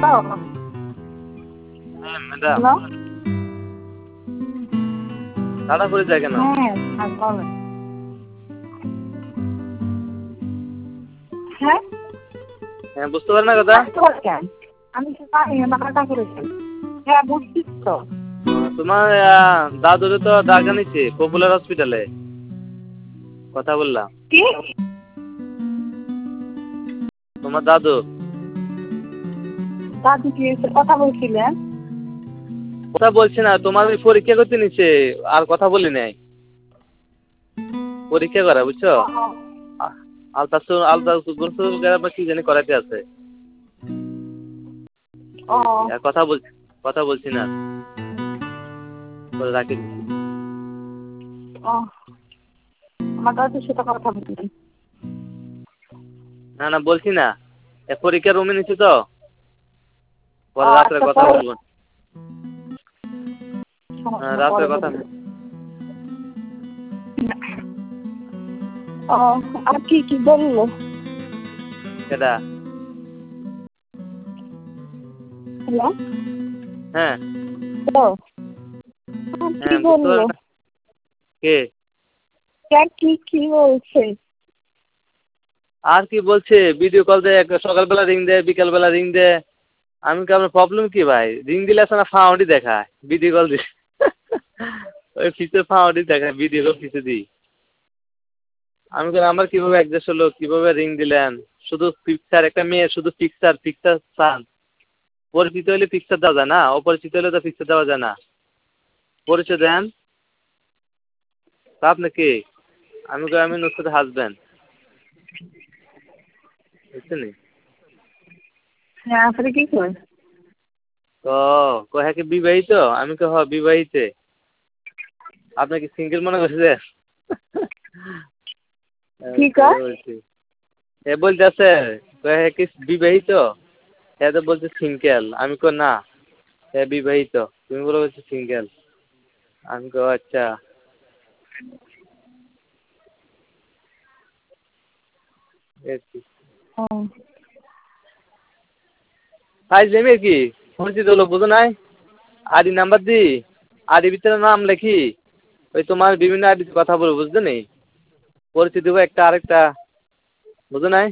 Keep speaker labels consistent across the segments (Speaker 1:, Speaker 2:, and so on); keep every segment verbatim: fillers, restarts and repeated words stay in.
Speaker 1: হ্যাঁ madam,
Speaker 2: hello.
Speaker 1: তাড়া করে যায় কেন?
Speaker 2: হ্যাঁ আর বলেন। হ্যাঁ
Speaker 1: হ্যাঁ, বুঝতে পারেন না কথা?
Speaker 2: আসতে পারে কেন? আমি তো জানি না টাকা করেছেন। হ্যাঁ বুঝছিস তো।
Speaker 1: তোমার দাদুরে তো ডাকা নিচ্ছে পপুলার হসপিটালে, কথা বললাম।
Speaker 2: কি?
Speaker 1: তোমার দাদু
Speaker 2: দাদু কি এসে কথা বলছিলেন?
Speaker 1: কথা বলছে না, তোমার ওই পরীক্ষা করতে নিচ্ছে, আর কথা বলি নাই। পরীক্ষা করা বুঝছো, আলতাসু আলতাসু কি জানি করাতে আছে।
Speaker 2: ও
Speaker 1: আর কথা বল কথা বলছি না, পরে রাখি দিচ্ছি।
Speaker 2: ও আমার দাদুর সাথে কথা বলছিলেন?
Speaker 1: না না বলছি না, এ পরীক্ষার রুমে নিচ্ছি তো,
Speaker 2: ও
Speaker 1: পরে রাত্রে
Speaker 2: আচ্ছা
Speaker 1: কথা
Speaker 2: পরে
Speaker 1: বলবো। হ্যাঁ রাত্রে
Speaker 2: পরে
Speaker 1: কথা।
Speaker 2: বলবেন। ও আর কি কি বললো?
Speaker 1: কেডা?
Speaker 2: হ্যালো।
Speaker 1: হ্যাঁ
Speaker 2: তো আর কি
Speaker 1: হ্যাঁ বুঝতে
Speaker 2: বললো?
Speaker 1: পারেন না। কে?
Speaker 2: কে কি কি বলছে?
Speaker 1: আর কি বলছে, ভিডিও কল দেয়, সকালবেলা রিং দেয়, বিকালবেলা রিং দেয়। আমি কি, আপনার প্রবলেম কি ভাই? রিং দিলে আসলে ফাউন্ডই দেখায়, ভিডিও কল দিলে ওই ফিসে ফাউন্ডই দেখায়, ভিডিও কল ফিসে দিই। আমি বলি আমার কিভাবে অ্যাডজাস্ট হলো, কিভাবে রিং দিলেন? শুধু পিকচার, একটা মেয়ে শুধু পিকচার পিকচার চান। পরিচিত হলে পিকচার দেওয়া যায় না, অপরিচিত হলে তো পিকচার দেওয়া যায় না। পরিচয় দেন। তা আপনি কে? আমি কই আমি নুসরাতের হাজব্যান্ড, বুঝছেন?
Speaker 2: হ্যাঁ আপনি কি করেন?
Speaker 1: ও কয় হ্যাঁ কি বিবাহিত? আমি কই হ বিবাহিতে। আপনি কি সিঙ্গেল মনে করছেন?
Speaker 2: কি কয়?
Speaker 1: বলছি এ বলতেছে কয় হ্যাঁ কি বিবাহিত? হ্যাঁ তো বলছে সিঙ্গেল। আমি কই না, হ্যাঁ বিবাহিত। তুমি বলে বলছো সিঙ্গেল। আমি কই আচ্ছা।
Speaker 2: ও
Speaker 1: ফাইজলামি কি? পরিচিত হলো বুঝো নাই? আইডি নাম্বার দি, আইডির ভিতরে নাম লেখি, ওই তোমার বিভিন্ন আইডিতে কথা বলবো, বুঝতে নেই? পরিচিত হবো একটা আরেকটা, বুঝো নাই?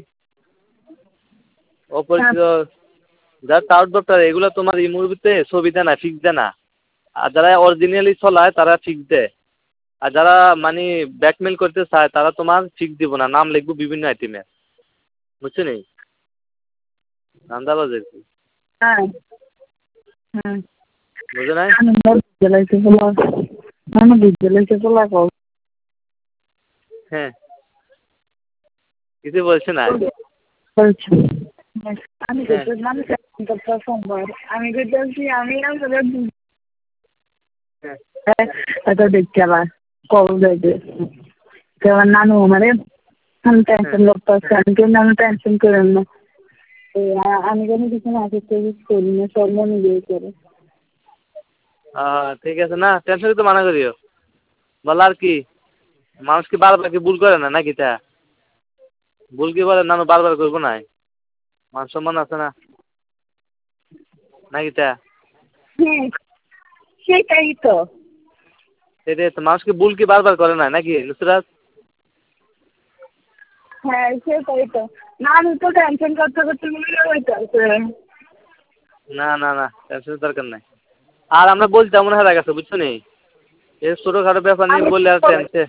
Speaker 1: অপরিচিত যারা টাউট বাপটার, এগুলো তোমার এই মুভিতে ছবি দেয় না, ফিক্স দেয় না। আর যারা অরিজিনালি চলায় তারা ফিক্স দেয়। আর যারা মানে ব্ল্যাকমেল করতে চায় তারা তোমার ফিক্স দিব না, নাম লিখবো বিভিন্ন আইটেমে, বুঝছো নি? ধান্দাবাজ আর কি,
Speaker 2: হ্যাঁ হ্যাঁ
Speaker 1: বুঝো নাই?
Speaker 2: বিদ্যালয়তে বলা মানে বিদ্যালয়তে বলা কও
Speaker 1: হ্যাঁ কিছু বলছে না।
Speaker 2: বলছো আমি
Speaker 1: হ্যাঁ
Speaker 2: তো মানুষ সোমবার আমি বলছি আমি আসলে
Speaker 1: হ্যাঁ
Speaker 2: এটা দেখতে আবার কল দেবে আমার নানু আমারে আমি টেনশন করতেছি আমি কিন্তু আমি টেনশন করেন না আমি কোনো কিছু না করতে করি না সব মনে দিয়ে করে
Speaker 1: ঠিক আছে, না টেনশন তো মানা করিও। বল আর কি, মানুষ কি বারবার কি ভুল করে না নাকি? তা ভুল কি বলে না বারবার করবো না? মান সম্মান আছে না নাকি? তা
Speaker 2: হ্যাঁ সেটাই তো
Speaker 1: সেটাই তো, মানুষ কি ভুল কি বারবার করে না নাকি নুসরাত?
Speaker 2: হ্যাঁ সেটাই তো না আমি তো টেনশন করতে করতে মনে হইতেছে
Speaker 1: না না না টেনশনের দরকার নাই। আর আমরা বলতাম মনে হয় গেছে, বুঝছো নি? এই ছোটোখাটো ব্যাপার নিয়ে বললে আর টেনশন।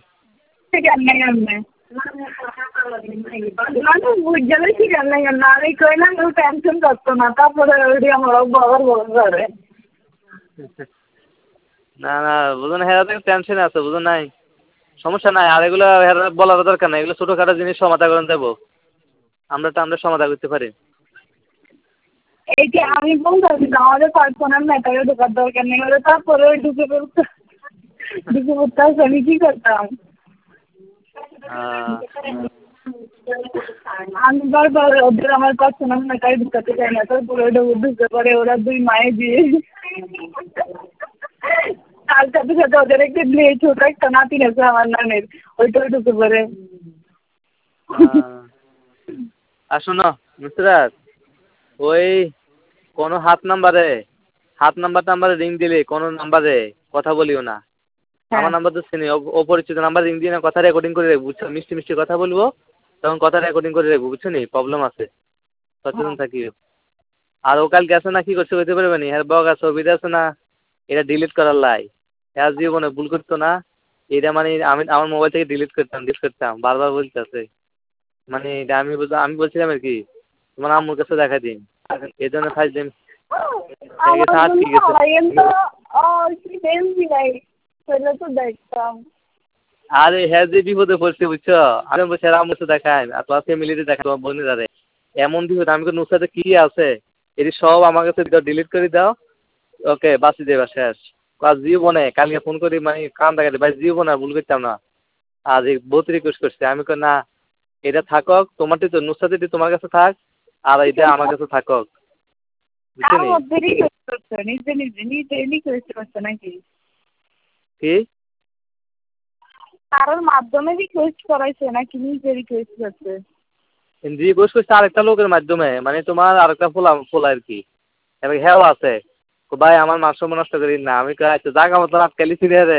Speaker 2: টেনশন করতো না তারপরে আমার বাবার বড় করে
Speaker 1: না না বুঝো না, হেরা টেনশনে আছে, বুঝো নাই? সমস্যা নাই, আর এগুলো হেরা বলার দরকার নাই, এগুলো ছোটোখাটো জিনিস সমাধান করে দেবো। আমরা তো আমরা সমাধান করতে পারি।
Speaker 2: এই যে আমি বলতে আমাদের পার্সোনাল ম্যাটারে ঢোকার দরকার নেই হলে তারপরে ওই ঢুকে পড়তে ঢুকে পড়তে আসে আমি কি করতাম আমি বারবার ওদের আমার পার্সোনাল ম্যাটারে ঢুকাতে চাই না তারপরে ওটা ঢুকে পড়ে ওরা দুই মায়ে দিয়ে তার সাথে সাথে ওদের একটা মেয়ে ছোট একটা নাতি আছে আমার নানের ওইটাও ঢুকে পড়ে
Speaker 1: আর শোনো নুসরাত, ওই কোনো হাত নাম্বারে হাত নাম্বার টাম্বারে রিং দিলে কোনো নাম্বারে কথা বলিও না। আমার
Speaker 2: হ্যাঁ
Speaker 1: নাম্বার তো চিনি, অপরিচিত নাম্বার রিং দিয়ে না কথা রেকর্ডিং করে রাখবো, বুঝছো? মিষ্টি মিষ্টি কথা বলবো, তখন কথা রেকর্ডিং করে রাখবো, বুঝছো নি? প্রবলেম আছে, সচেতন
Speaker 2: হ্যাঁ
Speaker 1: থাকিও। আর ও কাল গেছে না কি করছে হইতে পারবে নি, হ্যাঁ বগা ছবিটা আছে না, এটা ডিলিট করার লাই। হ্যাঁ জীবনে ভুল করতো না, এটা মানে আমি আমার মোবাইল থেকে ডিলিট করতাম ডিলিট করতাম, বারবার বলতেছে। মানে এটা আমি বলতে- আমি বলছিলাম আর কি তোমার আম্মুর কাছে দেখা দিন, এই জন্য ফাইভ দিন
Speaker 2: আমার
Speaker 1: গেছে, আটকে
Speaker 2: জন্য
Speaker 1: গেছে।
Speaker 2: কিন্তু কি বেশি নাই, সেটা তো দেখতাম।
Speaker 1: আরে হ্যাঁ যে বিপদে পড়ছে বুঝছো, আমি বলছি আর আম্মুর সাথে দেখায় আর তোমার ফ্যামিলিতে দেখা, তোমার বোনের আরে এমন বিপদ, আমি তো নুসাতে কি আছে এটি সব আমার কাছে ডিলিট করে দাও, ওকে বাঁচি দেবা শেষ। আর জীবনে কালকে ফোন করি মানে কান দেখাতে ভাই জীবনে আর ভুল করতাম না। আজ এই বহুত রিকোয়েস্ট করছে, আমি কই না এটা থাকক তোমারটি তো নুসাতে তোমার কাছে থাক, আর এটা আমার কাছে থাকক, বুঝছো
Speaker 2: তার
Speaker 1: নি?
Speaker 2: মধ্যে রিকোয়েস্ট করছে, নিজে নিজে নিজে রিকোয়েস্ট করছে নাকি?
Speaker 1: কি
Speaker 2: কারোর মাধ্যমে রিকোয়েস্ট করাইছে নাকি নিজে রিকোয়েস্ট করছে?
Speaker 1: রিকোয়েস্ট করছে আরেকটা লোকের মাধ্যমে, মানে তোমার আরেকটা ফোলা ফোলা আর কি, এবার হ্যাঁ আছে, ভাই আমার মাংস নষ্ট করি না, আমি কই আচ্ছা জাগা মতো আটকালি ছিঁড়ে রে।